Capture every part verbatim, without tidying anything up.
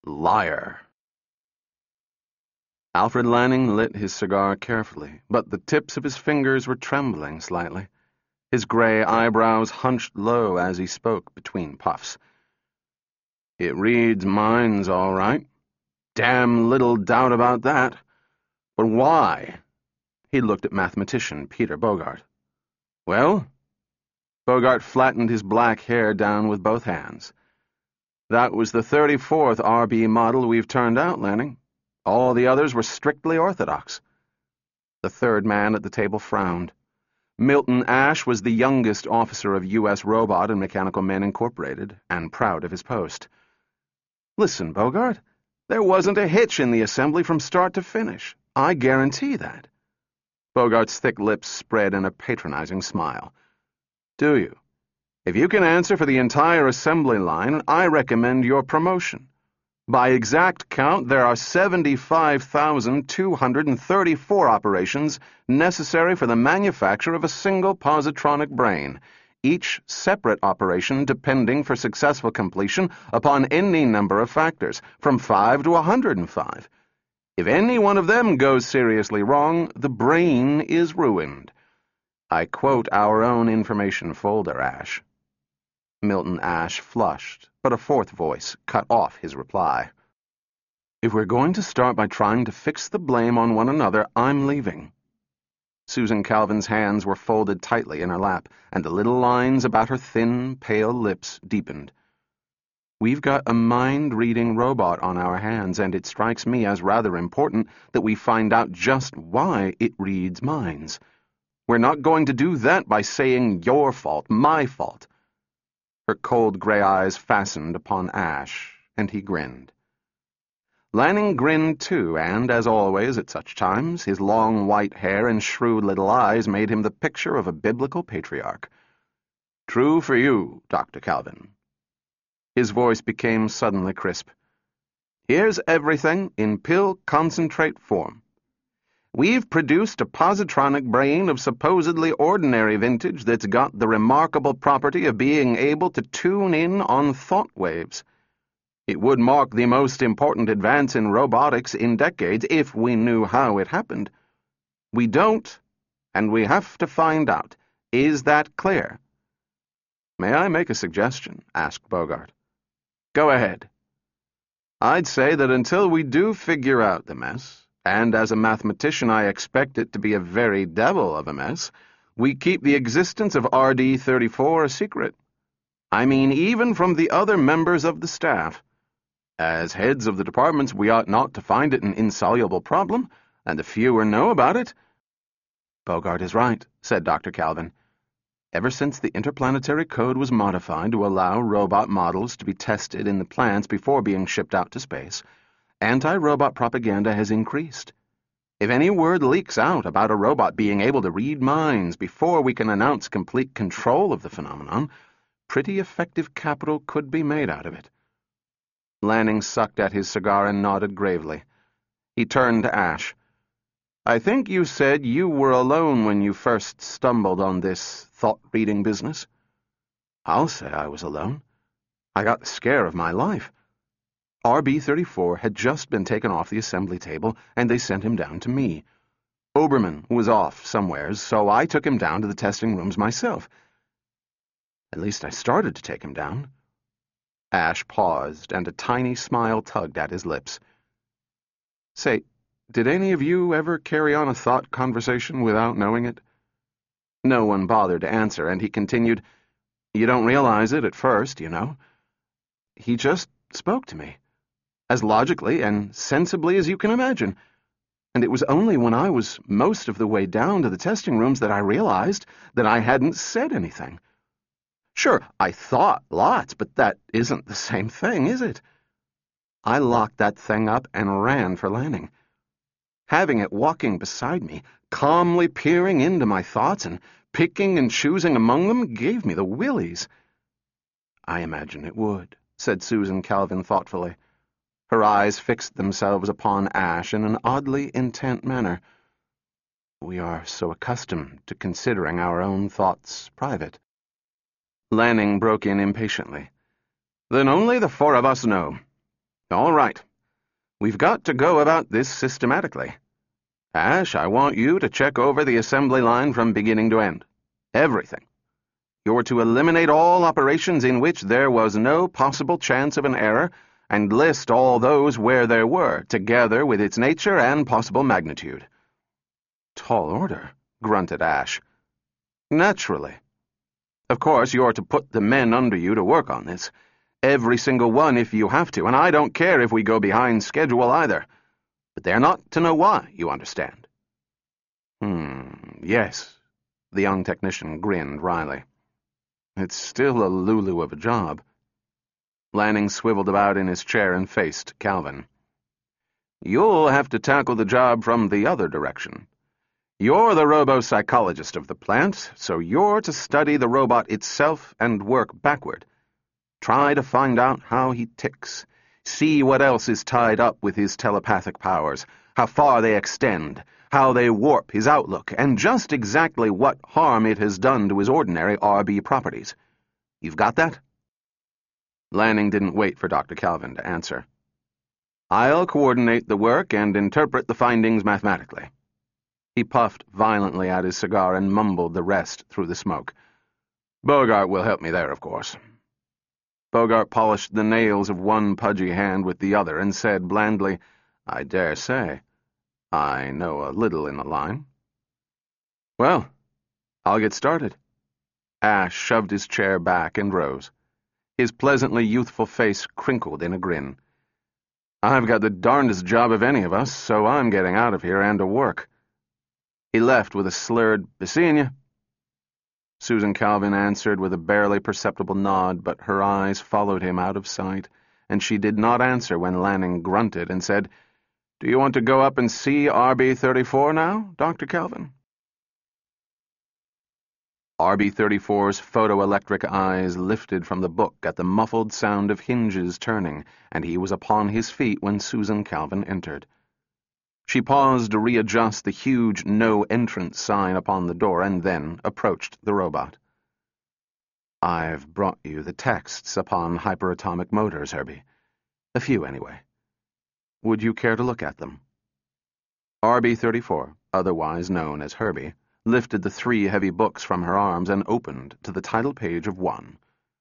Liar. Alfred Lanning lit his cigar carefully, but the tips of his fingers were trembling slightly. His gray eyebrows hunched low as he spoke between puffs. It reads minds, all right. Damn little doubt about that. But why? He looked at mathematician Peter Bogart. Well? Bogart flattened his black hair down with both hands. That was the thirty-fourth R B model we've turned out, Lanning. All the others were strictly orthodox. The third man at the table frowned. Milton Ash was the youngest officer of U S Robot and Mechanical Men Incorporated, and proud of his post. Listen, Bogart, there wasn't a hitch in the assembly from start to finish. I guarantee that. Bogart's thick lips spread in a patronizing smile. Do you? If you can answer for the entire assembly line, I recommend your promotion. By exact count, there are seventy-five thousand two hundred thirty-four operations necessary for the manufacture of a single positronic brain, each separate operation depending for successful completion upon any number of factors, from five to a hundred and five. If any one of them goes seriously wrong, the brain is ruined. I quote our own information folder, Ash. Milton Ash flushed, but a fourth voice cut off his reply. If we're going to start by trying to fix the blame on one another, I'm leaving. Susan Calvin's hands were folded tightly in her lap, and the little lines about her thin, pale lips deepened. We've got a mind-reading robot on our hands, and it strikes me as rather important that we find out just why it reads minds. We're not going to do that by saying your fault, my fault. Her cold gray eyes fastened upon Ash, and he grinned. Lanning grinned too, and, as always at such times, his long white hair and shrewd little eyes made him the picture of a biblical patriarch. True for you, Doctor Calvin. His voice became suddenly crisp. Here's everything in pill concentrate form. We've produced a positronic brain of supposedly ordinary vintage that's got the remarkable property of being able to tune in on thought waves. It would mark the most important advance in robotics in decades if we knew how it happened. We don't, and we have to find out. Is that clear? May I make a suggestion? Asked Bogart. Go ahead. I'd say that until we do figure out the mess, and as a mathematician I expect it to be a very devil of a mess, we keep the existence of R D thirty-four a secret. I mean, even from the other members of the staff. As heads of the departments, we ought not to find it an insoluble problem, and the fewer know about it. Bogart is right, said Doctor Calvin. Ever since the interplanetary code was modified to allow robot models to be tested in the plants before being shipped out to space, anti-robot propaganda has increased. If any word leaks out about a robot being able to read minds before we can announce complete control of the phenomenon, pretty effective capital could be made out of it. Lanning sucked at his cigar and nodded gravely. He turned to Ash. I think you said you were alone when you first stumbled on this thought-reading business. I'll say I was alone. I got the scare of my life. R B thirty-four had just been taken off the assembly table, and they sent him down to me. Obermann was off somewheres, so I took him down to the testing rooms myself. At least I started to take him down. Ash paused, and a tiny smile tugged at his lips. Say, did any of you ever carry on a thought conversation without knowing it? No one bothered to answer, and he continued, You don't realize it at first, you know. He just spoke to me. As logically and sensibly as you can imagine. And it was only when I was most of the way down to the testing rooms that I realized that I hadn't said anything. Sure, I thought lots, but that isn't the same thing, is it? I locked that thing up and ran for Lanning. Having it walking beside me, calmly peering into my thoughts and picking and choosing among them gave me the willies. I imagine it would, said Susan Calvin thoughtfully. Her eyes fixed themselves upon Ash in an oddly intent manner. We are so accustomed to considering our own thoughts private. Lanning broke in impatiently. Then only the four of us know. All right. We've got to go about this systematically. Ash, I want you to check over the assembly line from beginning to end. Everything. You're to eliminate all operations in which there was no possible chance of an error, and list all those where there were, together with its nature and possible magnitude. Tall order, grunted Ash. Naturally. Of course, you're to put the men under you to work on this. Every single one if you have to, and I don't care if we go behind schedule either. But they're not to know why, you understand. Hmm, yes. The young technician grinned wryly. It's still a lulu of a job. Lanning swiveled about in his chair and faced Calvin. You'll have to tackle the job from the other direction. You're the robo-psychologist of the plant, so you're to study the robot itself and work backward. Try to find out how he ticks. See what else is tied up with his telepathic powers, how far they extend, how they warp his outlook, and just exactly what harm it has done to his ordinary R B properties. You've got that? Lanning didn't wait for Doctor Calvin to answer. I'll coordinate the work and interpret the findings mathematically. He puffed violently at his cigar and mumbled the rest through the smoke. Bogart will help me there, of course. Bogart polished the nails of one pudgy hand with the other and said blandly, I dare say. I know a little in the line. Well, I'll get started. Ash shoved his chair back and rose. His pleasantly youthful face crinkled in a grin. I've got the darndest job of any of us, so I'm getting out of here and to work. He left with a slurred, "Be seeing you." Susan Calvin answered with a barely perceptible nod, but her eyes followed him out of sight, and she did not answer when Lanning grunted and said, Do you want to go up and see R B thirty-four now, Doctor Calvin? R B thirty-four's photoelectric eyes lifted from the book at the muffled sound of hinges turning, and he was upon his feet when Susan Calvin entered. She paused to readjust the huge no-entrance sign upon the door and then approached the robot. I've brought you the texts upon hyperatomic motors, Herbie. A few, anyway. Would you care to look at them? R B thirty-four, otherwise known as Herbie, lifted the three heavy books from her arms and opened to the title page of one.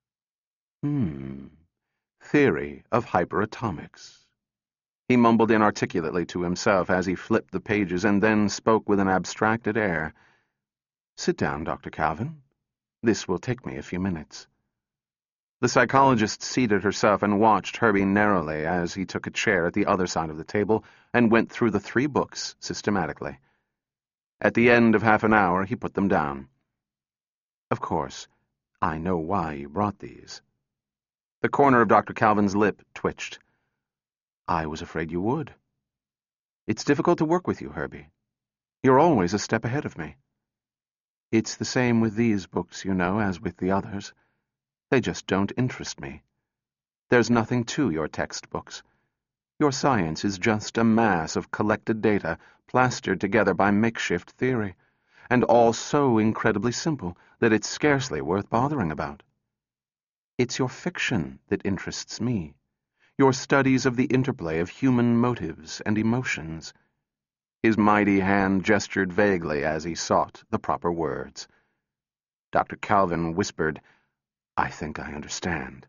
Hmm. Theory of Hyperatomics. He mumbled inarticulately to himself as he flipped the pages and then spoke with an abstracted air. Sit down, Doctor Calvin. This will take me a few minutes. The psychologist seated herself and watched Herbie narrowly as he took a chair at the other side of the table and went through the three books systematically. At the end of half an hour, he put them down. Of course, I know why you brought these. The corner of Doctor Calvin's lip twitched. I was afraid you would. It's difficult to work with you, Herbie. You're always a step ahead of me. It's the same with these books, you know, as with the others. They just don't interest me. There's nothing to your textbooks. Your science is just a mass of collected data plastered together by makeshift theory, and all so incredibly simple that it's scarcely worth bothering about. It's your fiction that interests me. Your studies of the interplay of human motives and emotions. His mighty hand gestured vaguely as he sought the proper words. Doctor Calvin whispered, I think I understand.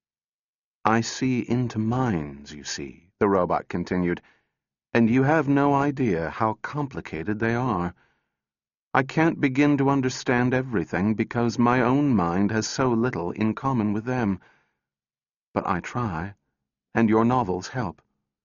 I see into minds, you see, the robot continued, and you have no idea how complicated they are. I can't begin to understand everything because my own mind has so little in common with them. But I try. And your novels help.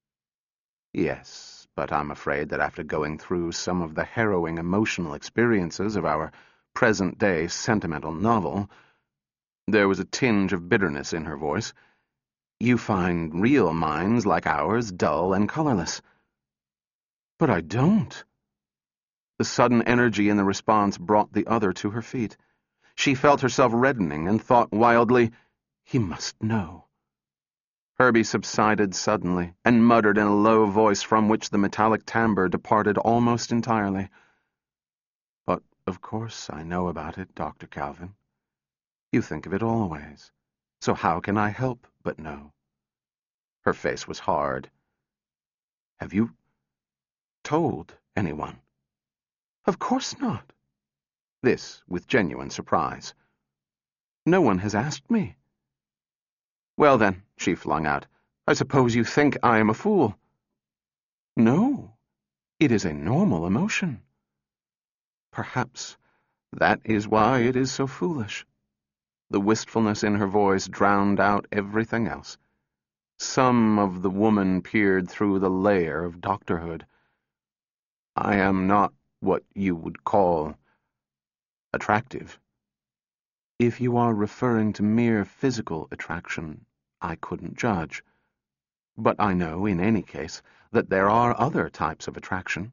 Yes, but I'm afraid that after going through some of the harrowing emotional experiences of our present-day sentimental novel, there was a tinge of bitterness in her voice, you find real minds like ours dull and colorless. But I don't. The sudden energy in the response brought the other to her feet. She felt herself reddening and thought wildly, he must know. Herbie subsided suddenly, and muttered in a low voice from which the metallic timbre departed almost entirely. But, of course, I know about it, Doctor Calvin. You think of it always. So how can I help but know? Her face was hard. Have you told anyone? Of course not. This with genuine surprise. No one has asked me. Well then, she flung out, I suppose you think I am a fool. No, it is a normal emotion. Perhaps that is why it is so foolish. The wistfulness in her voice drowned out everything else. Some of the woman peered through the layer of doctorhood. I am not what you would call attractive. If you are referring to mere physical attraction, I couldn't judge. But I know, in any case, that there are other types of attraction.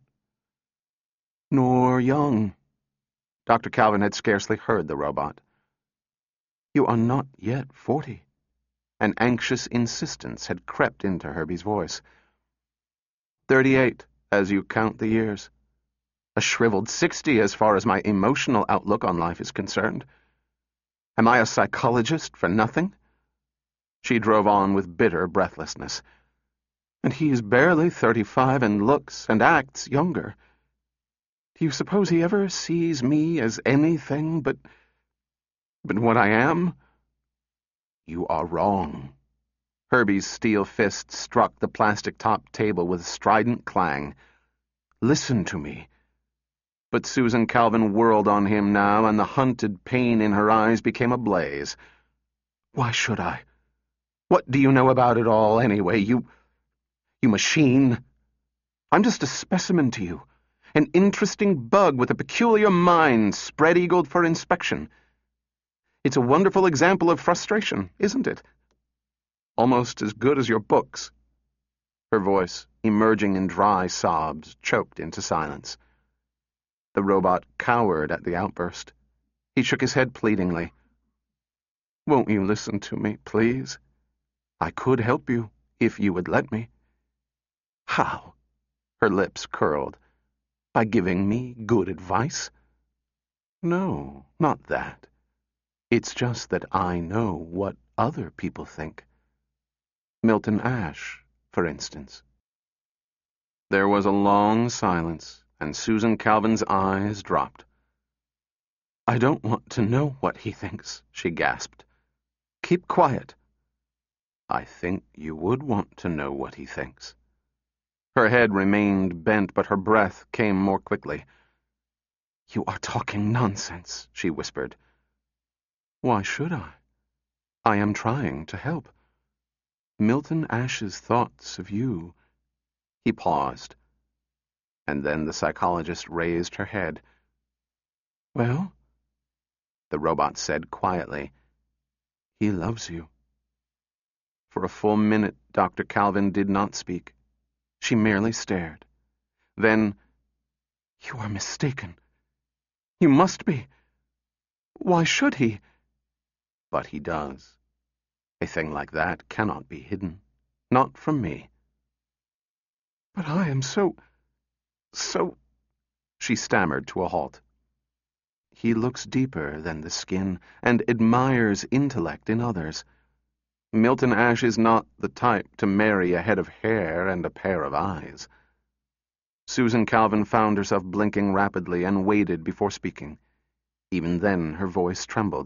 Nor young. Doctor Calvin had scarcely heard the robot. You are not yet forty. An anxious insistence had crept into Herbie's voice. Thirty-eight, as you count the years. A shriveled sixty as far as my emotional outlook on life is concerned. Am I a psychologist for nothing? She drove on with bitter breathlessness. And he is barely thirty-five and looks and acts younger. Do you suppose he ever sees me as anything but... but what I am? You are wrong. Herbie's steel fist struck the plastic-topped table with a strident clang. Listen to me. But Susan Calvin whirled on him now, and the hunted pain in her eyes became a blaze. Why should I? What do you know about it all, anyway, you... you machine? I'm just a specimen to you, an interesting bug with a peculiar mind spread-eagled for inspection. It's a wonderful example of frustration, isn't it? Almost as good as your books. Her voice, emerging in dry sobs, choked into silence. The robot cowered at the outburst. He shook his head pleadingly. Won't you listen to me, please? I could help you, if you would let me. How? Her lips curled. By giving me good advice? No, not that. It's just that I know what other people think. Milton Ash, for instance. There was a long silence, and Susan Calvin's eyes dropped. I don't want to know what he thinks, she gasped. Keep quiet. I think you would want to know what he thinks. Her head remained bent, but her breath came more quickly. You are talking nonsense, she whispered. Why should I? I am trying to help. Milton Ash's thoughts of you. He paused, and then the psychologist raised her head. Well? The robot said quietly, he loves you. For a full minute, Doctor Calvin did not speak. She merely stared. Then, you are mistaken. You must be. Why should he? But he does. A thing like that cannot be hidden. Not from me. But I am so... so... She stammered to a halt. He looks deeper than the skin and admires intellect in others. Milton Ash is not the type to marry a head of hair and a pair of eyes. Susan Calvin found herself blinking rapidly and waited before speaking. Even then her voice trembled.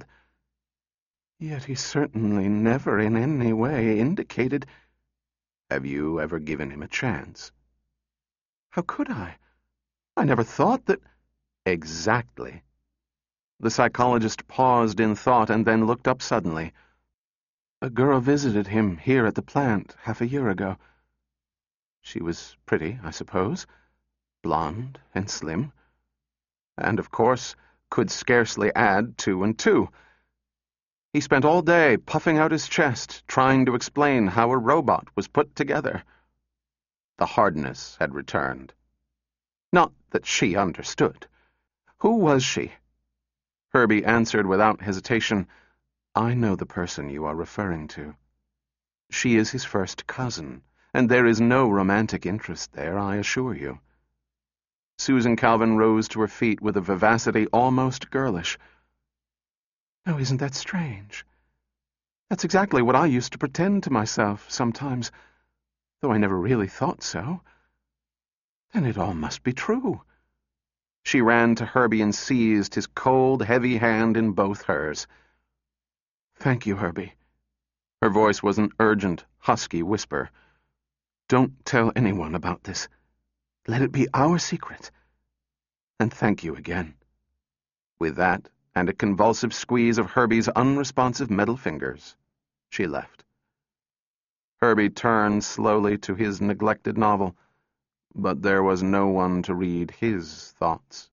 Yet he certainly never in any way indicated... Have you ever given him a chance? How could I? I never thought that... Exactly. The psychologist paused in thought and then looked up suddenly. A girl visited him here at the plant half a year ago. She was pretty, I suppose, blonde and slim, and, of course, could scarcely add two and two. He spent all day puffing out his chest, trying to explain how a robot was put together. The hardness had returned. Not that she understood. Who was she? Herbie answered without hesitation, I know the person you are referring to. She is his first cousin, and there is no romantic interest there, I assure you. Susan Calvin rose to her feet with a vivacity almost girlish. Oh, isn't that strange? That's exactly what I used to pretend to myself sometimes. though I never really thought so. Then it all must be true. She ran to Herbie and seized his cold, heavy hand in both hers. Thank you, Herbie. Her voice was an urgent, husky whisper. Don't tell anyone about this. Let it be our secret. And thank you again. With that, and a convulsive squeeze of Herbie's unresponsive metal fingers, she left. Herbie turned slowly to his neglected novel, but there was no one to read his thoughts.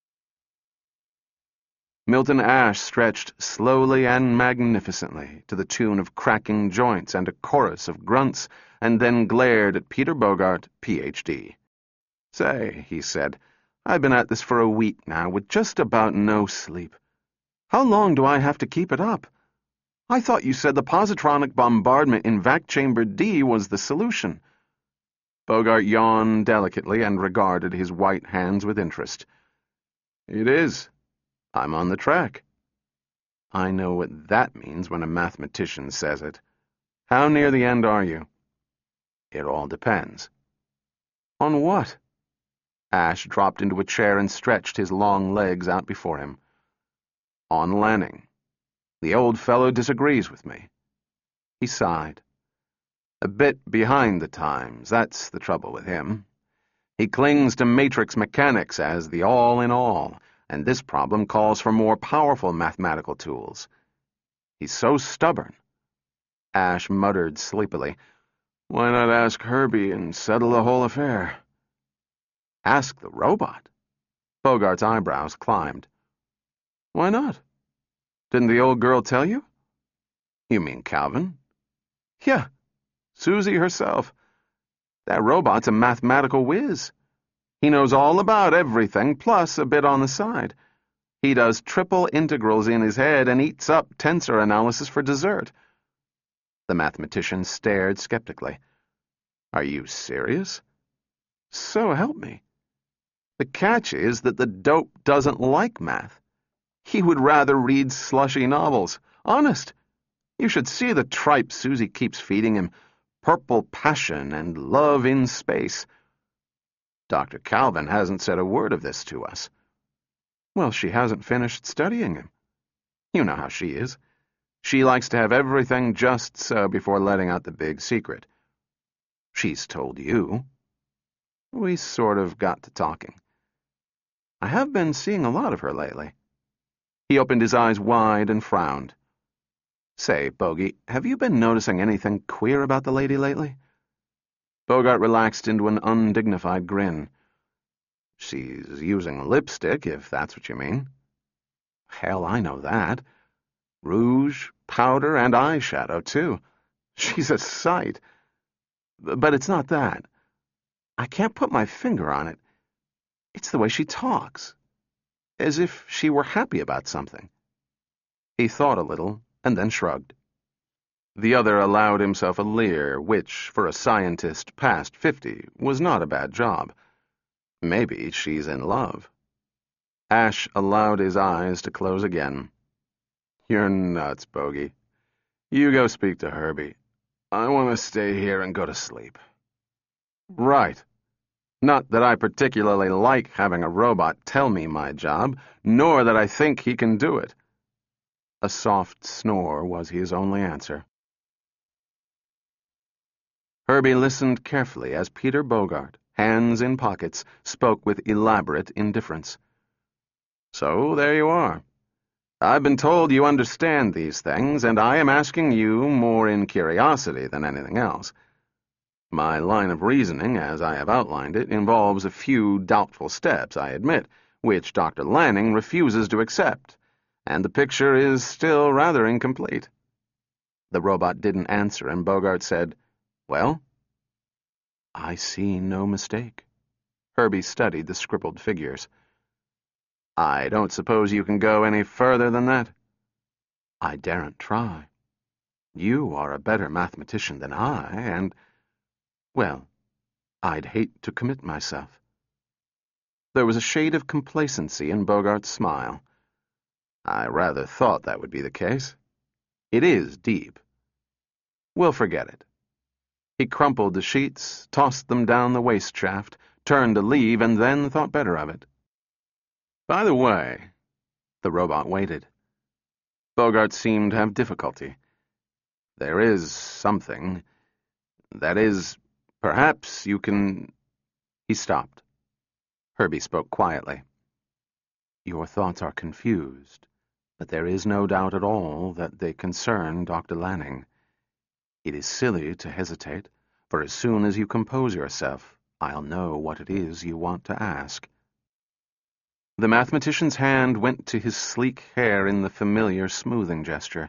Milton Ash stretched slowly and magnificently to the tune of cracking joints and a chorus of grunts, and then glared at Peter Bogart, P H D Say, he said, I've been at this for a week now with just about no sleep. How long do I have to keep it up? I thought you said the positronic bombardment in vac chamber D was the solution. Bogart yawned delicately and regarded his white hands with interest. It is. I'm on the track. I know what that means when a mathematician says it. How near the end are you? It all depends. On what? Ash dropped into a chair and stretched his long legs out before him. On Lanning. The old fellow disagrees with me. He sighed. A bit behind the times, that's the trouble with him. He clings to matrix mechanics as the all-in-all, and this problem calls for more powerful mathematical tools. He's so stubborn. Ash muttered sleepily, Why not ask Herbie and settle the whole affair? Ask the robot? Bogart's eyebrows climbed. Why not? Didn't the old girl tell you? You mean Calvin? Yeah, Susie herself. That robot's a mathematical whiz. He knows all about everything, plus a bit on the side. He does triple integrals in his head and eats up tensor analysis for dessert. The mathematician stared skeptically. Are you serious? So help me. The catch is that the dope doesn't like math. He would rather read slushy novels. Honest. You should see the tripe Susie keeps feeding him. Purple passion and love in space. Doctor Calvin hasn't said a word of this to us. Well, she hasn't finished studying him. You know how she is. She likes to have everything just so before letting out the big secret. She's told you. We sort of got to talking. I have been seeing a lot of her lately. He opened his eyes wide and frowned. Say, Bogey, have you been noticing anything queer about the lady lately? Bogart relaxed into an undignified grin. She's using lipstick, if that's what you mean. Hell, I know that. Rouge, powder, and eyeshadow, too. She's a sight. But it's not that. I can't put my finger on it. It's the way she talks. As if she were happy about something. He thought a little, and then shrugged. The other allowed himself a leer, which, for a scientist past fifty, was not a bad job. Maybe she's in love. Ash allowed his eyes to close again. You're nuts, Bogey. You go speak to Herbie. I want to stay here and go to sleep. Right. Not that I particularly like having a robot tell me my job, nor that I think he can do it. A soft snore was his only answer. Herbie listened carefully as Peter Bogart, hands in pockets, spoke with elaborate indifference. So there you are. I've been told you understand these things, and I am asking you more in curiosity than anything else. My line of reasoning, as I have outlined it, involves a few doubtful steps, I admit, which Doctor Lanning refuses to accept, and the picture is still rather incomplete. The robot didn't answer, and Bogart said, Well? I see no mistake. Herbie studied the scribbled figures. I don't suppose you can go any further than that? I daren't try. You are a better mathematician than I, and, well, I'd hate to commit myself. There was a shade of complacency in Bogart's smile. I rather thought that would be the case. It is deep. We'll forget it. He crumpled the sheets, tossed them down the waste shaft, turned to leave, and then thought better of it. By the way, the robot waited. Bogart seemed to have difficulty. There is something. That is, perhaps you can... He stopped. Herbie spoke quietly. Your thoughts are confused, but there is no doubt at all that they concern Doctor Lanning. It is silly to hesitate, for as soon as you compose yourself, I'll know what it is you want to ask. The mathematician's hand went to his sleek hair in the familiar smoothing gesture.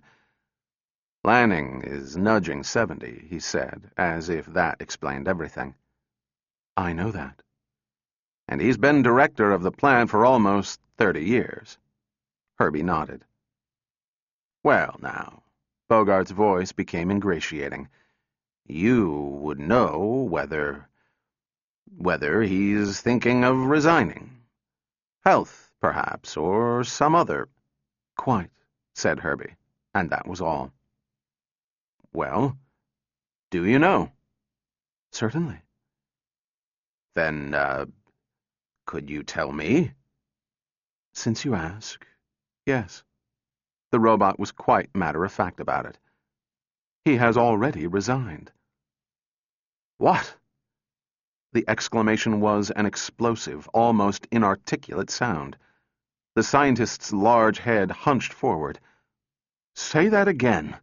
Lanning is nudging seventy, he said, as if that explained everything. I know that. And he's been director of the plant for almost thirty years. Herbie nodded. Well, now, Bogart's voice became ingratiating. You would know whether... whether he's thinking of resigning. Health, perhaps, or some other... Quite, said Herbie, and that was all. Well, do you know? Certainly. Then, uh, could you tell me? Since you ask, yes. The robot was quite matter-of-fact about it. He has already resigned. What? The exclamation was an explosive, almost inarticulate sound. The scientist's large head hunched forward. Say that again.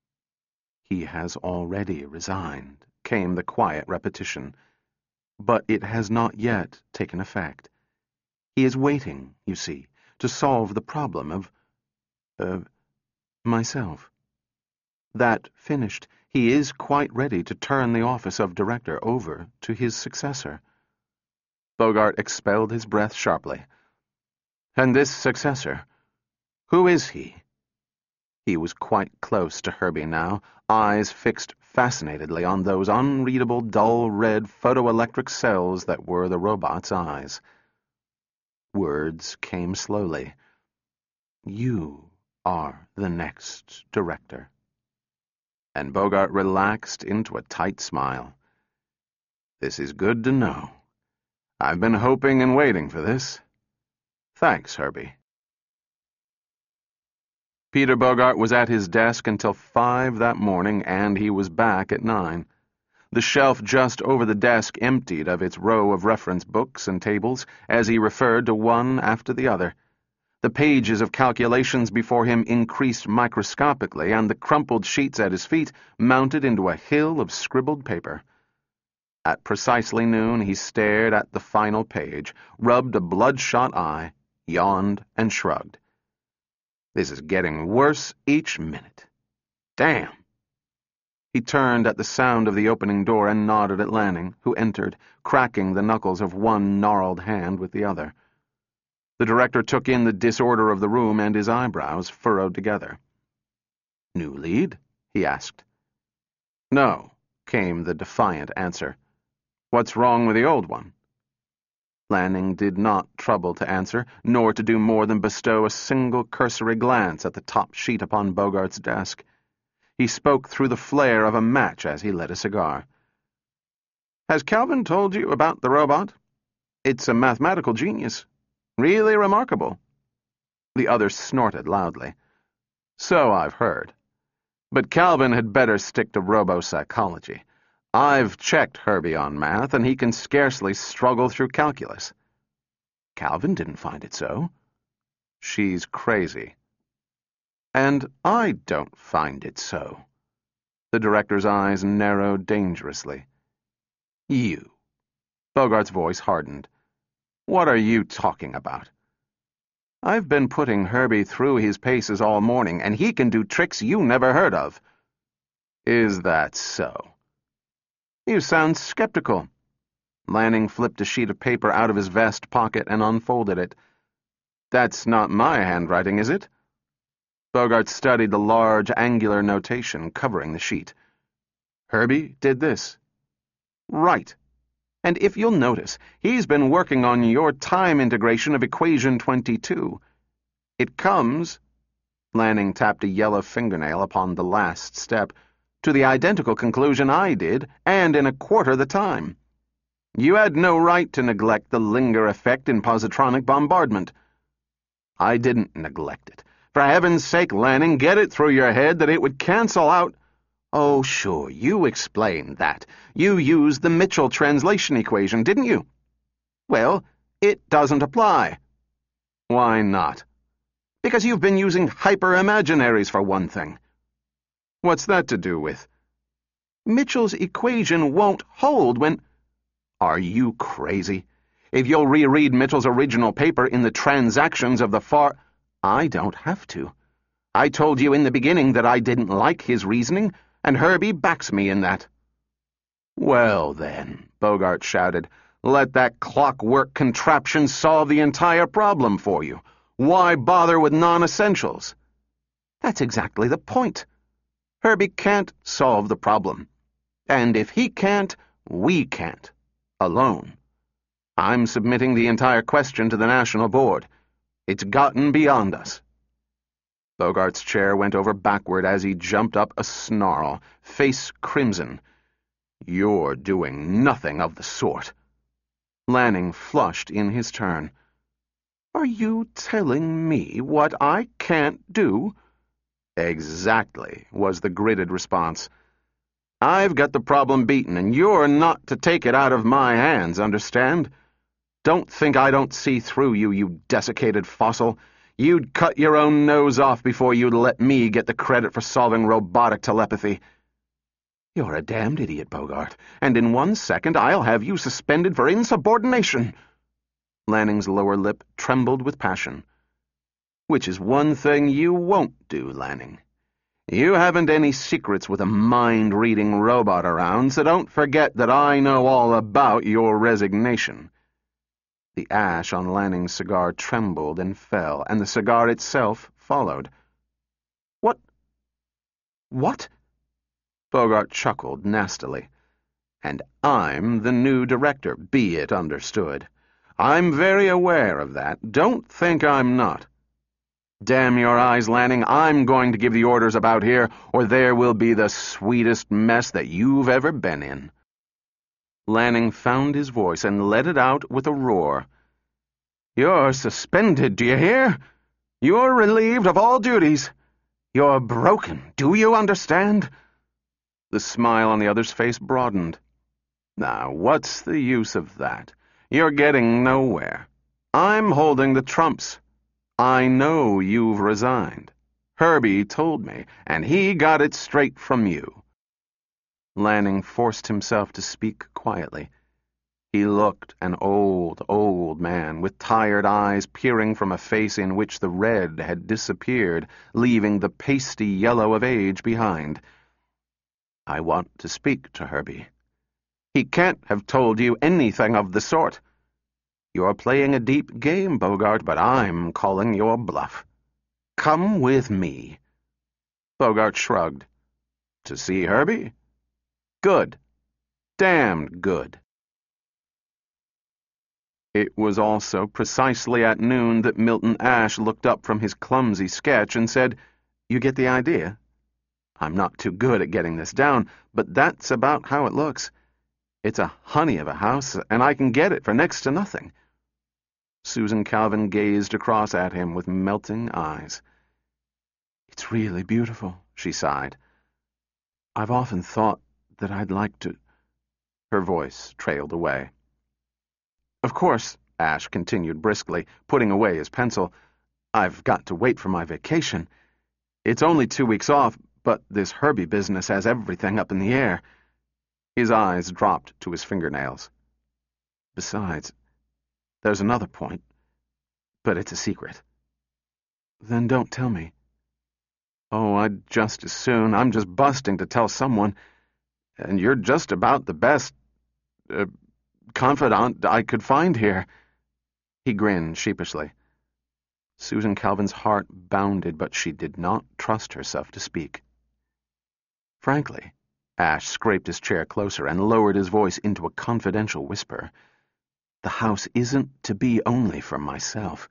He has already resigned, came the quiet repetition. But it has not yet taken effect. He is waiting, you see, to solve the problem of, uh, myself. That finished, he is quite ready to turn the office of director over to his successor. Bogart expelled his breath sharply. And this successor, who is he? He was quite close to Herbie now, eyes fixed fascinatedly on those unreadable, dull red photoelectric cells that were the robot's eyes. Words came slowly. You are the next director. And Bogart relaxed into a tight smile. This is good to know. I've been hoping and waiting for this. Thanks, Herbie. Peter Bogart was at his desk until five that morning, and he was back at nine. The shelf just over the desk emptied of its row of reference books and tables as he referred to one after the other. The pages of calculations before him increased microscopically, and the crumpled sheets at his feet mounted into a hill of scribbled paper. At precisely noon he stared at the final page, rubbed a bloodshot eye, yawned, and shrugged. This is getting worse each minute. Damn! He turned at the sound of the opening door and nodded at Lanning, who entered, cracking the knuckles of one gnarled hand with the other. The director took in the disorder of the room, and his eyebrows furrowed together. New lead? He asked. No, came the defiant answer. What's wrong with the old one? Lanning did not trouble to answer, nor to do more than bestow a single cursory glance at the top sheet upon Bogart's desk. He spoke through the flare of a match as he lit a cigar. Has Calvin told you about the robot? It's a mathematical genius. Really remarkable. The other snorted loudly. So I've heard. But Calvin had better stick to robo-psychology. I've checked Herbie on math, and he can scarcely struggle through calculus. Calvin didn't find it so. She's crazy. And I don't find it so. The director's eyes narrowed dangerously. You. Bogart's voice hardened. What are you talking about? I've been putting Herbie through his paces all morning, and he can do tricks you never heard of. Is that so? You sound skeptical. Lanning flipped a sheet of paper out of his vest pocket and unfolded it. That's not my handwriting, is it? Bogart studied the large, angular notation covering the sheet. Herbie did this. Right. And if you'll notice, he's been working on your time integration of equation twenty-two. It comes... Lanning tapped a yellow fingernail upon the last step. to the identical conclusion I did, and in a quarter the time. You had no right to neglect the Linger effect in positronic bombardment. I didn't neglect it. For heaven's sake, Lanning, get it through your head that it would cancel out— Oh, sure, you explained that. You used the Mitchell translation equation, didn't you? Well, it doesn't apply. Why not? Because you've been using hyper-imaginaries for one thing. What's that to do with? Mitchell's equation won't hold when— Are you crazy? If you'll reread Mitchell's original paper in the Transactions of the Far— I don't have to. I told you in the beginning that I didn't like his reasoning, and Herbie backs me in that. Well then, Bogart shouted, let that clockwork contraption solve the entire problem for you. Why bother with non-essentials? That's exactly the point. Herbie can't solve the problem. And if he can't, we can't. Alone. I'm submitting the entire question to the National Board. It's gotten beyond us. Bogart's chair went over backward as he jumped up a snarl, face crimson. You're doing nothing of the sort. Lanning flushed in his turn. Are you telling me what I can't do? Exactly, was the gritted response. I've got the problem beaten, and you're not to take it out of my hands, understand? Don't think I don't see through you, you desiccated fossil. You'd cut your own nose off before you'd let me get the credit for solving robotic telepathy. You're a damned idiot, Bogart, and in one second I'll have you suspended for insubordination. Lanning's lower lip trembled with passion. Which is one thing you won't do, Lanning. You haven't any secrets with a mind-reading robot around, so don't forget that I know all about your resignation. The ash on Lanning's cigar trembled and fell, and the cigar itself followed. What? What? Bogart chuckled nastily. And I'm the new director, be it understood. I'm very aware of that. Don't think I'm not. Damn your eyes, Lanning, I'm going to give the orders about here, or there will be the sweetest mess that you've ever been in. Lanning found his voice and let it out with a roar. You're suspended, do you hear? You're relieved of all duties. You're broken, do you understand? The smile on the other's face broadened. Now, what's the use of that? You're getting nowhere. I'm holding the trumps. I know you've resigned. Herbie told me, and he got it straight from you. Lanning forced himself to speak quietly. He looked an old, old man, with tired eyes peering from a face in which the red had disappeared, leaving the pasty yellow of age behind. I want to speak to Herbie. He can't have told you anything of the sort. You're playing a deep game, Bogart, but I'm calling your bluff. Come with me. Bogart shrugged. To see Herbie? Good. Damned good. It was also precisely at noon that Milton Ash looked up from his clumsy sketch and said, You get the idea? I'm not too good at getting this down, but that's about how it looks. It's a honey of a house, and I can get it for next to nothing. Susan Calvin gazed across at him with melting eyes. It's really beautiful, she sighed. I've often thought that I'd like to— Her voice trailed away. Of course, Ash continued briskly, putting away his pencil, I've got to wait for my vacation. It's only two weeks off, but this Herbie business has everything up in the air. His eyes dropped to his fingernails. Besides, there's another point, but it's a secret. Then don't tell me. Oh, I'd just as soon. I'm just busting to tell someone, and you're just about the best uh, confidant I could find here. He grinned sheepishly. Susan Calvin's heart bounded, but she did not trust herself to speak. Frankly, Ash scraped his chair closer and lowered his voice into a confidential whisper. The house isn't to be only for myself.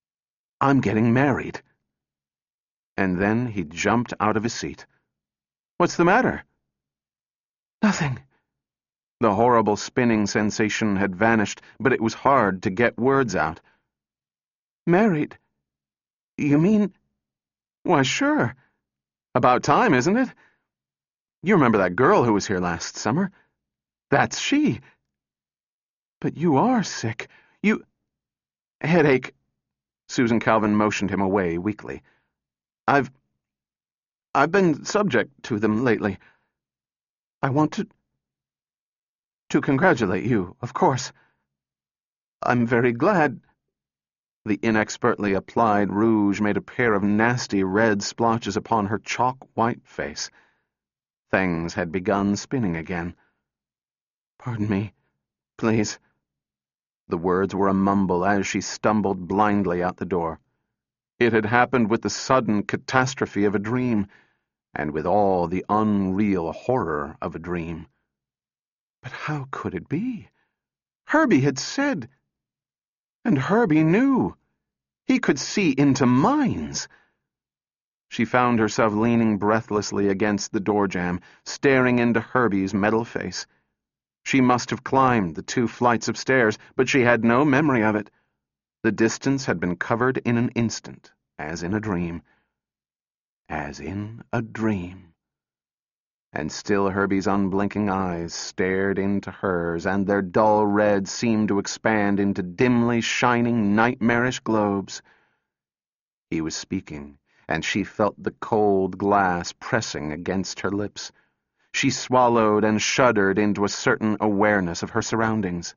I'm getting married. And then he jumped out of his seat. What's the matter?" "Nothing." The horrible spinning sensation had vanished, but it was hard to get words out. "Married? You mean—" "Why, sure. About time, isn't it? You remember that girl who was here last summer? That's she." "But you are sick. You—" "Headache." Susan Calvin motioned him away weakly. I've... I've been subject to them lately. I want to... to congratulate you, of course. I'm very glad—" The inexpertly applied rouge made a pair of nasty red splotches upon her chalk-white face. Things had begun spinning again. "Pardon me, please." The words were a mumble as she stumbled blindly out the door. It had happened with the sudden catastrophe of a dream, and with all the unreal horror of a dream. But how could it be? Herbie had said... And Herbie knew. He could see into minds. She found herself leaning breathlessly against the door jamb, staring into Herbie's metal face. She must have climbed the two flights of stairs, but she had no memory of it. The distance had been covered in an instant, as in a dream. As in a dream. And still Herbie's unblinking eyes stared into hers, and their dull red seemed to expand into dimly shining, nightmarish globes. He was speaking, and she felt the cold glass pressing against her lips. She swallowed and shuddered into a certain awareness of her surroundings.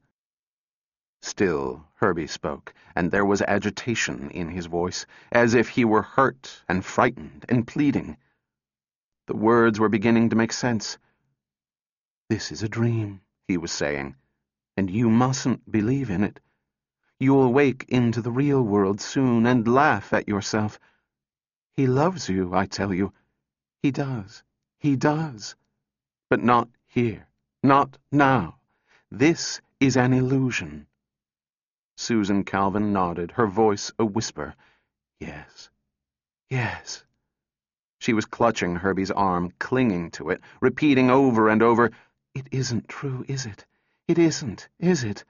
Still, Herbie spoke, and there was agitation in his voice, as if he were hurt and frightened and pleading. The words were beginning to make sense. "This is a dream," he was saying, "and you mustn't believe in it. You'll wake into the real world soon and laugh at yourself. He loves you, I tell you. He does. He does. But not here. Not now. This is an illusion." Susan Calvin nodded, her voice a whisper. "Yes. Yes." She was clutching Herbie's arm, clinging to it, repeating over and over, "It isn't true, is it? It isn't, is it?"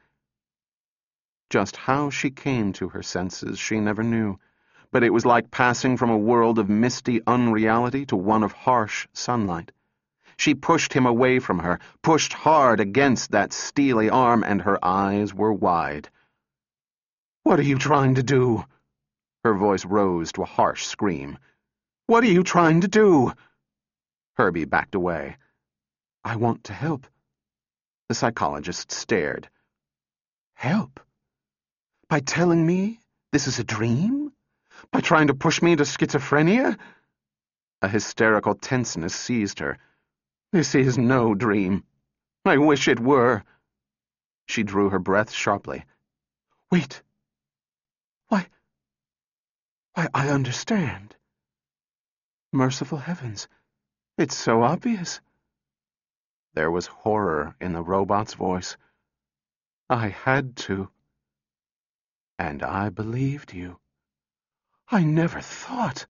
Just how she came to her senses she never knew, but it was like passing from a world of misty unreality to one of harsh sunlight. She pushed him away from her, pushed hard against that steely arm, and her eyes were wide. "What are you trying to do?" Her voice rose to a harsh scream. "What are you trying to do?" Herbie backed away. "I want to help." The psychologist stared. "Help? By telling me this is a dream? By trying to push me to schizophrenia?" A hysterical tenseness seized her. "This is no dream. I wish it were." She drew her breath sharply. "Wait. Why... Why, I understand. Merciful heavens, it's so obvious." There was horror in the robot's voice. "I had to. And I believed you. I never thought—"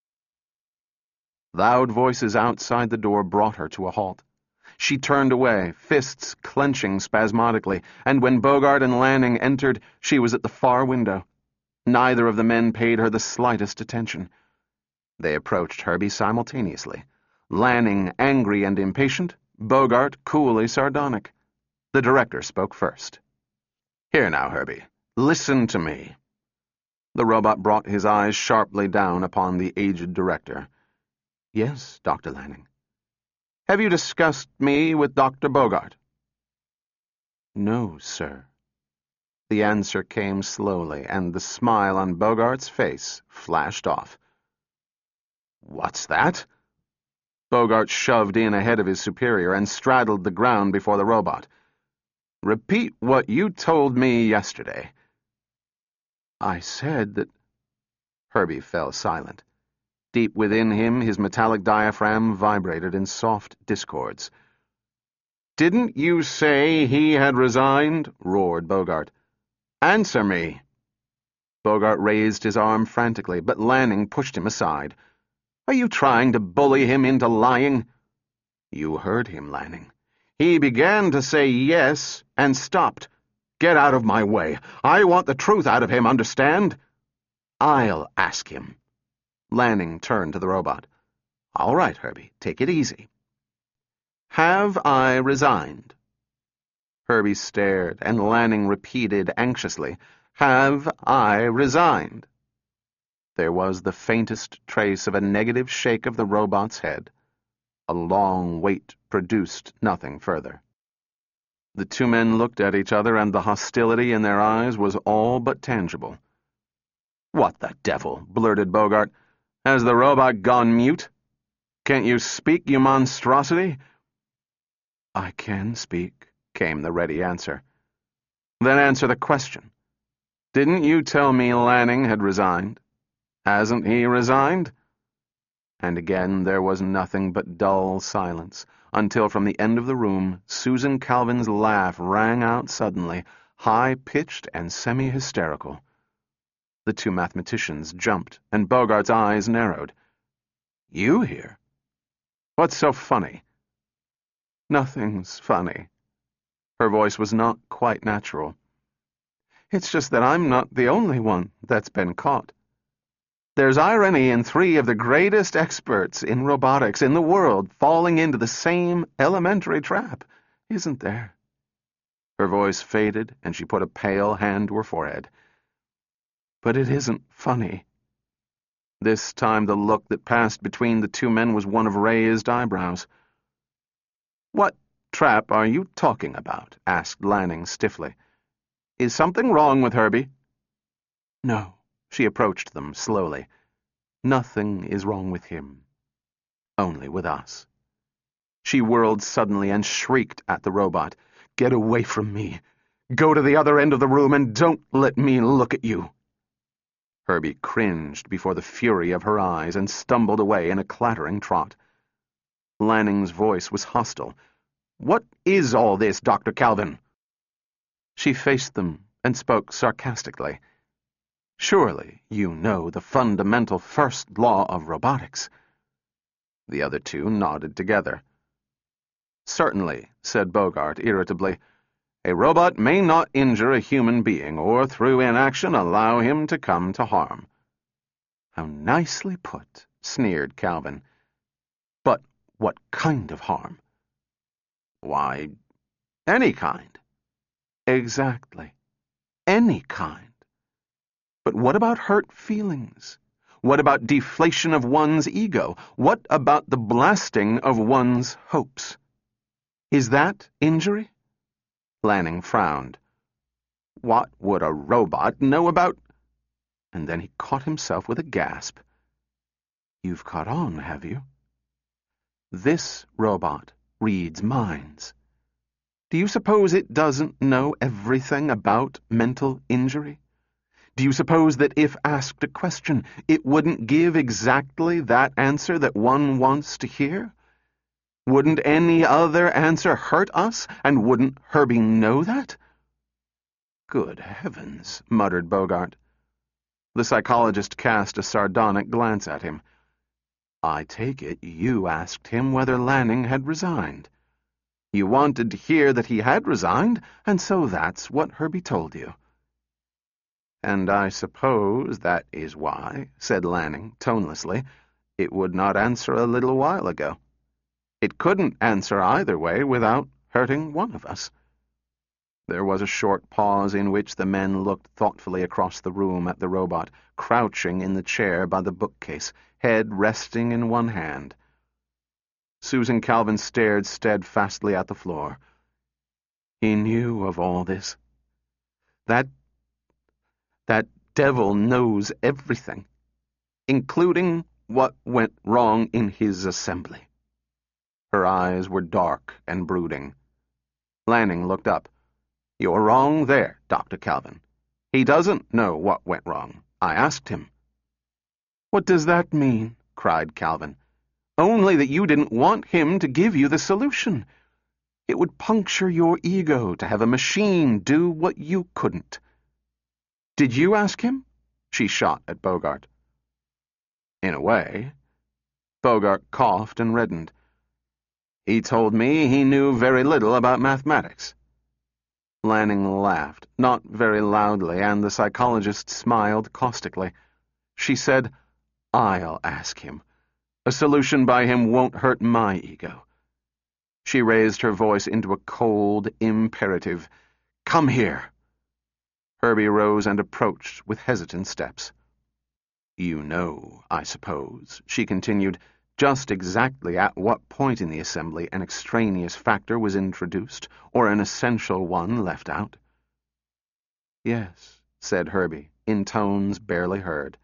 Loud voices outside the door brought her to a halt. She turned away, fists clenching spasmodically, and when Bogart and Lanning entered, she was at the far window. Neither of the men paid her the slightest attention. They approached Herbie simultaneously. Lanning angry and impatient, Bogart coolly sardonic. The director spoke first. "Here now, Herbie, listen to me." The robot brought his eyes sharply down upon the aged director. "Yes, Doctor Lanning." "Have you discussed me with Doctor Bogart?" "No, sir." The answer came slowly, and the smile on Bogart's face flashed off. "What's that?" Bogart shoved in ahead of his superior and straddled the ground before the robot. "Repeat what you told me yesterday." "I said that—" Herbie fell silent. Deep within him, his metallic diaphragm vibrated in soft discords. "Didn't you say he had resigned?" roared Bogart. "Answer me." Bogart raised his arm frantically, but Lanning pushed him aside. "Are you trying to bully him into lying?" You heard him, Lanning. He began to say yes and stopped. Get out of my way. I want the truth out of him, understand? I'll ask him. Lanning turned to the robot. All right, Herbie, take it easy. Have I resigned? Herbie stared, and Lanning repeated anxiously, Have I resigned? There was the faintest trace of a negative shake of the robot's head. A long wait produced nothing further. The two men looked at each other, and the hostility in their eyes was all but tangible. What the devil? Blurted Bogart. Has the robot gone mute? Can't you speak, you monstrosity? I can speak, came the ready answer. Then answer the question. Didn't you tell me Lanning had resigned? Hasn't he resigned? And again there was nothing but dull silence, until from the end of the room Susan Calvin's laugh rang out suddenly, high-pitched and semi-hysterical. The two mathematicians jumped, and Bogart's eyes narrowed. You here? What's so funny? Nothing's funny. Her voice was not quite natural. It's just that I'm not the only one that's been caught. There's irony in three of the greatest experts in robotics in the world falling into the same elementary trap, isn't there? Her voice faded, and she put a pale hand to her forehead. But it isn't funny. This time the look that passed between the two men was one of raised eyebrows. What trap are you talking about? Asked Lanning stiffly. Is something wrong with Herbie? No. She approached them slowly. Nothing is wrong with him. Only with us. She whirled suddenly and shrieked at the robot. Get away from me. Go to the other end of the room and don't let me look at you. Herbie cringed before the fury of her eyes and stumbled away in a clattering trot. Lanning's voice was hostile. What is all this, Doctor Calvin? She faced them and spoke sarcastically. Surely you know the fundamental first law of robotics. The other two nodded together. Certainly, said Bogart irritably. A robot may not injure a human being, or through inaction allow him to come to harm. How nicely put, sneered Calvin. But what kind of harm? Why, any kind. Exactly. Any kind. But what about hurt feelings? What about deflation of one's ego? What about the blasting of one's hopes? Is that injury? Lanning frowned. What would a robot know about... And then he caught himself with a gasp. You've caught on, have you? This robot reads minds. Do you suppose it doesn't know everything about mental injury? Do you suppose that if asked a question, it wouldn't give exactly that answer that one wants to hear? Wouldn't any other answer hurt us, and wouldn't Herbie know that? Good heavens, muttered Bogart. The psychologist cast a sardonic glance at him. I take it you asked him whether Lanning had resigned. You wanted to hear that he had resigned, and so that's what Herbie told you. And I suppose that is why, said Lanning tonelessly, it would not answer a little while ago. It couldn't answer either way without hurting one of us. There was a short pause in which the men looked thoughtfully across the room at the robot, crouching in the chair by the bookcase, head resting in one hand. Susan Calvin stared steadfastly at the floor. He knew of all this. That That devil knows everything, including what went wrong in his assembly. Her eyes were dark and brooding. Lanning looked up. You're wrong there, Doctor Calvin. He doesn't know what went wrong. I asked him. What does that mean? Cried Calvin. Only that you didn't want him to give you the solution. It would puncture your ego to have a machine do what you couldn't. Did you ask him? She shot at Bogart. In a way. Bogart coughed and reddened. He told me he knew very little about mathematics. Lanning laughed, not very loudly, and the psychologist smiled caustically. She said, "I'll ask him. A solution by him won't hurt my ego." She raised her voice into a cold imperative. "Come here." Herbie rose and approached with hesitant steps. "You know, I suppose," she continued, "just exactly at what point in the assembly an extraneous factor was introduced, or an essential one left out?" "Yes," said Herbie, in tones barely heard.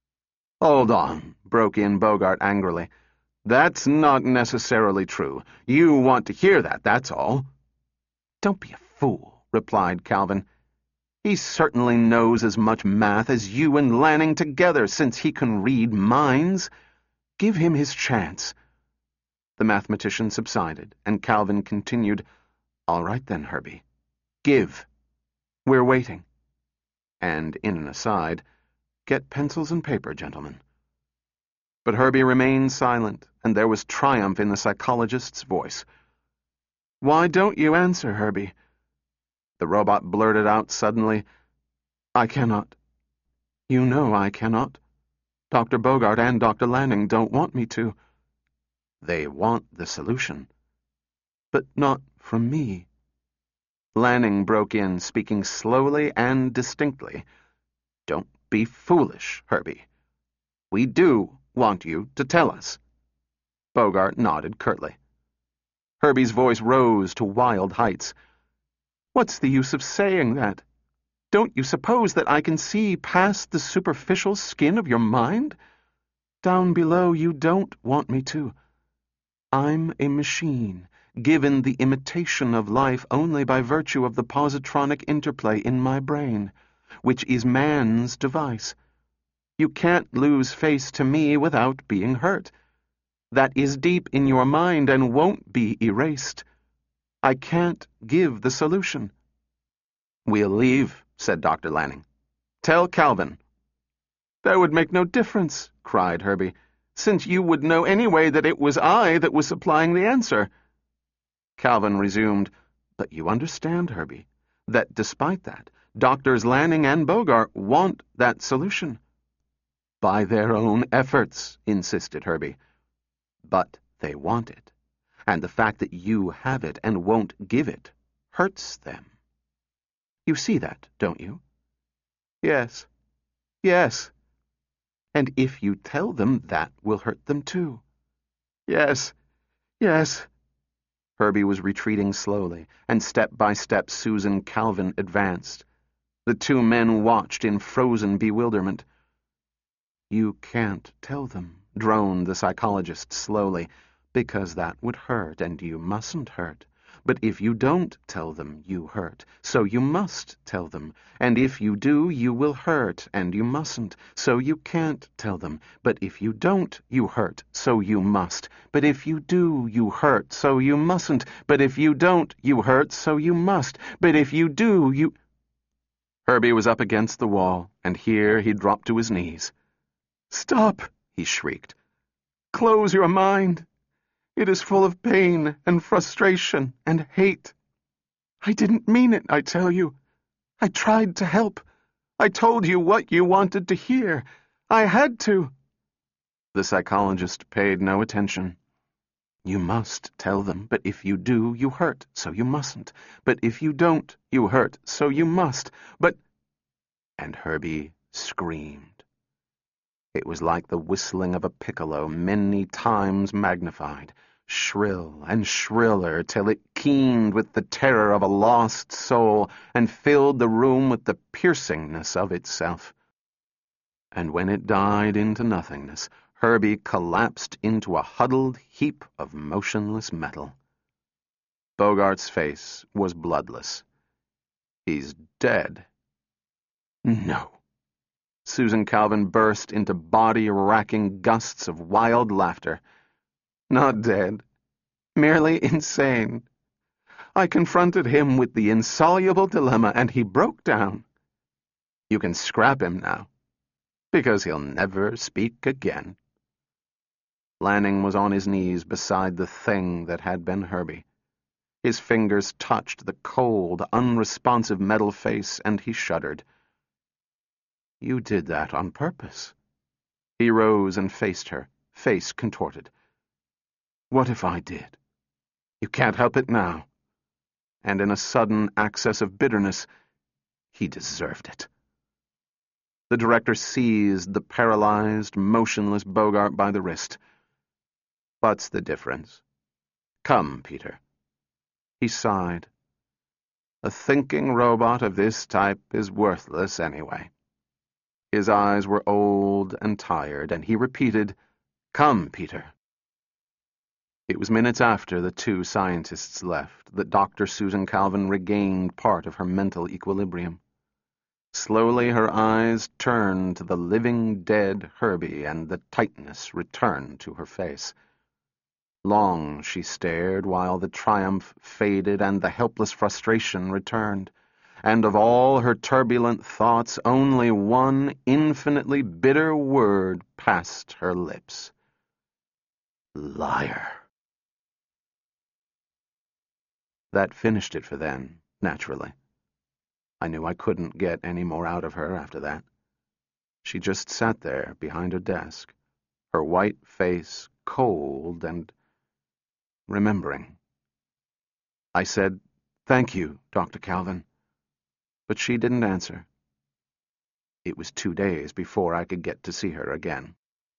"Hold on," broke in Bogart angrily. "That's not necessarily true. You want to hear that, that's all." "Don't be a fool," replied Calvin. "He certainly knows as much math as you and Lanning together, since he can read minds. Give him his chance." The mathematician subsided, and Calvin continued, "All right then, Herbie. Give. We're waiting." And, in an aside, "Get pencils and paper, gentlemen." But Herbie remained silent, and there was triumph in the psychologist's voice. "Why don't you answer, Herbie?" The robot blurted out suddenly, "I cannot. You know I cannot. Doctor Bogart and Doctor Lanning don't want me to." "They want the solution." "But not from me." Lanning broke in, speaking slowly and distinctly. "Don't be foolish, Herbie. We do want you to tell us." Bogart nodded curtly. Herbie's voice rose to wild heights. "What's the use of saying that? Don't you suppose that I can see past the superficial skin of your mind? Down below you don't want me to. I'm a machine, given the imitation of life only by virtue of the positronic interplay in my brain, which is man's device. You can't lose face to me without being hurt. That is deep in your mind and won't be erased. I can't give the solution." "We'll leave," said Doctor Lanning. "Tell Calvin." "That would make no difference," cried Herbie, "since you would know anyway that it was I that was supplying the answer." Calvin resumed, "But you understand, Herbie, that despite that, Doctors Lanning and Bogart want that solution." "By their own efforts," insisted Herbie. "But they want it, and the fact that you have it and won't give it hurts them. You see that, don't you?" "Yes, yes." "And if you tell them, that will hurt them too." "Yes, yes." Herbie was retreating slowly, and step by step Susan Calvin advanced. The two men watched in frozen bewilderment. "You can't tell them," droned the psychologist slowly, "because that would hurt, and you mustn't hurt. But if you don't tell them, you hurt, so you must tell them. And if you do, you will hurt, and you mustn't, so you can't tell them. But if you don't, you hurt, so you must. But if you do, you hurt, so you mustn't. But if you don't, you hurt, so you must. But if you do, you—" Herbie was up against the wall, and here he dropped to his knees. "Stop!" he shrieked. "Close your mind. It is full of pain and frustration and hate. I didn't mean it, I tell you. I tried to help. I told you what you wanted to hear. I had to." The psychologist paid no attention. "You must tell them, but if you do, you hurt, so you mustn't. But if you don't, you hurt, so you must. But—" And Herbie screamed. It was like the whistling of a piccolo many times magnified, shrill and shriller, till it keened with the terror of a lost soul and filled the room with the piercingness of itself. And when it died into nothingness, Herbie collapsed into a huddled heap of motionless metal. Bogart's face was bloodless. "He's dead." "No." Susan Calvin burst into body-racking gusts of wild laughter. "Not dead. Merely insane. I confronted him with the insoluble dilemma, and he broke down. You can scrap him now, because he'll never speak again." Lanning was on his knees beside the thing that had been Herbie. His fingers touched the cold, unresponsive metal face, and he shuddered. "You did that on purpose." He rose and faced her, face contorted. "What if I did? You can't help it now." And in a sudden access of bitterness, he deserved it. The director seized the paralyzed, motionless Bogart by the wrist. "What's the difference? Come, Peter." He sighed. "A thinking robot of this type is worthless anyway." His eyes were old and tired, and he repeated, "Come, Peter." It was minutes after the two scientists left that Doctor Susan Calvin regained part of her mental equilibrium. Slowly her eyes turned to the living dead Herbie, and the tightness returned to her face. Long she stared while the triumph faded and the helpless frustration returned, and of all her turbulent thoughts only one infinitely bitter word passed her lips. Liar. That finished it for then, naturally. I knew I couldn't get any more out of her after that. She just sat there behind her desk, her white face cold and remembering. I said, "Thank you, Doctor Calvin," but she didn't answer. It was two days before I could get to see her again.